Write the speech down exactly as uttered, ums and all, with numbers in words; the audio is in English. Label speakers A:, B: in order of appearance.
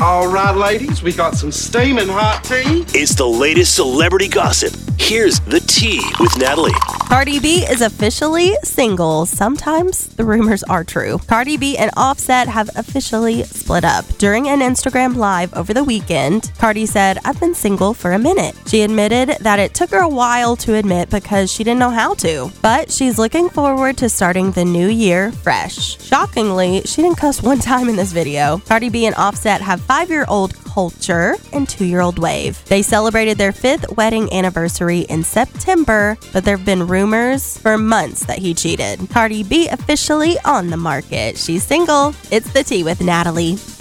A: All right, ladies, we got some steaming hot tea.
B: It's the latest celebrity gossip. Here's the tea with Natalie.
C: Cardi B is officially single. Sometimes the rumors are true. Cardi B and Offset have officially split up. During an Instagram Live over the weekend, Cardi said, "I've been single for a minute." She admitted that it took her a while to admit because she didn't know how to. But she's looking forward to starting the new year fresh. Shockingly, she didn't cuss one time in this video. Cardi B and Offset have five-year-old Culture and two-year-old Wave. They celebrated their fifth wedding anniversary in September, but there have been rumors for months that he cheated. Cardi B officially on the market. She's single. It's the tea with Natalie.